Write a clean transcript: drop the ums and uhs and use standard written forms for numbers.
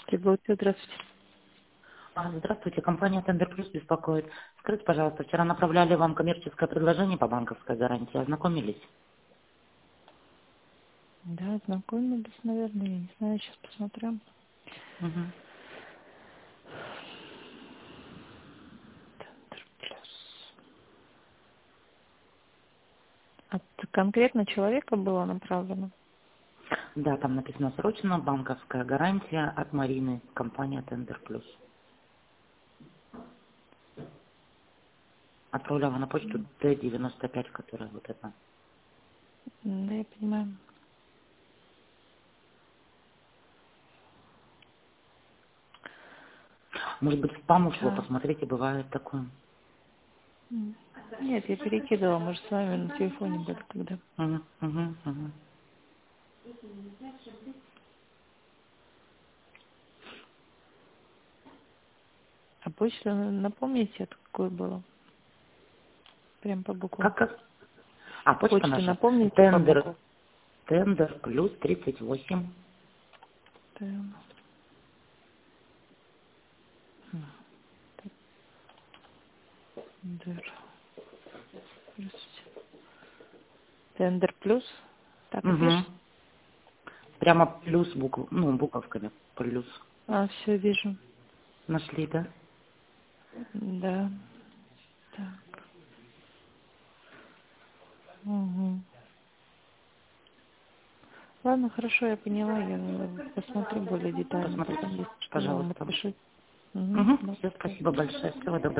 Прибылтия, здравствуйте. Здравствуйте, компания Тендер Плюс беспокоит. Скажите, пожалуйста, вчера направляли вам коммерческое предложение по банковской гарантии, ознакомились? Да, знакомились, наверное, я не знаю, сейчас посмотрю. Мгм. Тендер плюс. От конкретно человека было направлено? Да, там написано срочно, банковская гарантия от Марины, компания Тендер Плюс. Отправляла на почту Т-95, которая вот эта. Да, я понимаю. Может быть, в спам ушло, Так. посмотрите, бывает такое. Нет, я перекидывала, мы же с вами на телефоне были тогда. Мгм, мгм, мгм. А почту напомните, от какой было? Прям по буквам. Как? А, почта Почту наша. напомните по Тендер, буквам. Тендер плюс 38. Тендер. Тендер плюс. Так и Угу. пишет. Прямо плюс букв, ну, буковками. Плюс. А, все вижу. Нашли, да? Да. Так. Угу. Ладно, хорошо, я поняла. Я посмотрю более детально. Посмотрите, Потом, если что, я вам пожалуйста. отпишу. Угу. Угу. Да, Все, спасибо большое. Всего доброго.